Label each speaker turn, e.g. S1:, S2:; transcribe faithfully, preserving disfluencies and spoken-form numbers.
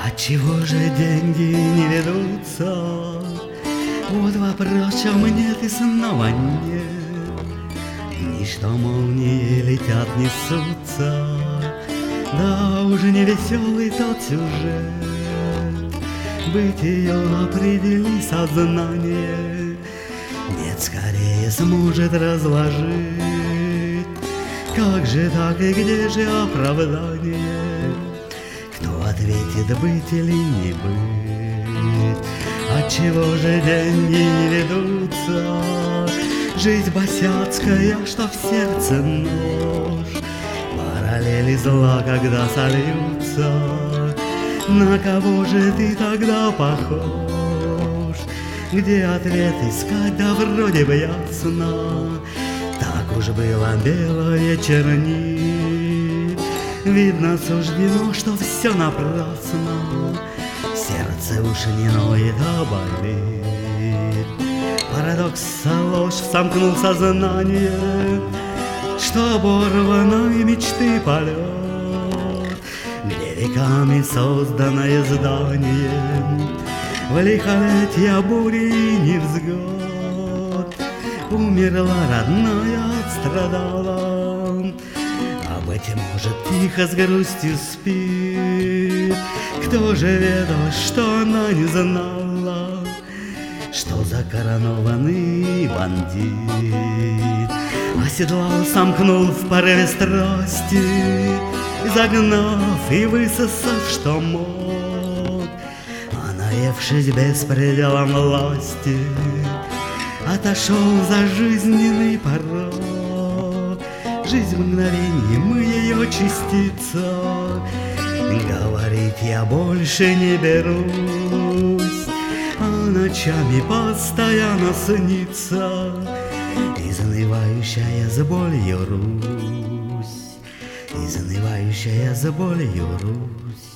S1: Отчего же деньги не ведутся? Вот вопрос, чем нет и снова нет. Дни, что молнии летят, несутся, да уже не веселый тот сюжет. Бытие определи сознание, нет, скорее сможет разложить. Как же так и где же оправдание? Кто ответит, быть или не быть? Отчего же деньги не ведутся? Жизнь босяцкая, что в сердце нож, параллели зла, когда сольются. На кого же ты тогда похож? Где ответ искать, да вроде бы ясно. Так уж было белое чернить. Видно, суждено, что все напрасно. Сердце уж не ноет, а болит. Парадокс, ложь сомкнул сознание, что оборванной мечты полет, где веками созданное здание в лихолетье бури и невзгод. Умерла родная, отстрадала, а, быть может, тихо с грустью спит. Кто же ведал, что она не знала, что закоронованный бандит оседлал, сомкнул в порыве страсти, загнав и высосав, что мог, а наевшись беспределом власти, отошел за жизненный порог. Жизнь в мгновенье, мы ее частица, говорить я больше не берусь, а ночами постоянно снится изнывающая с болью Русь, изнывающая с болью Русь.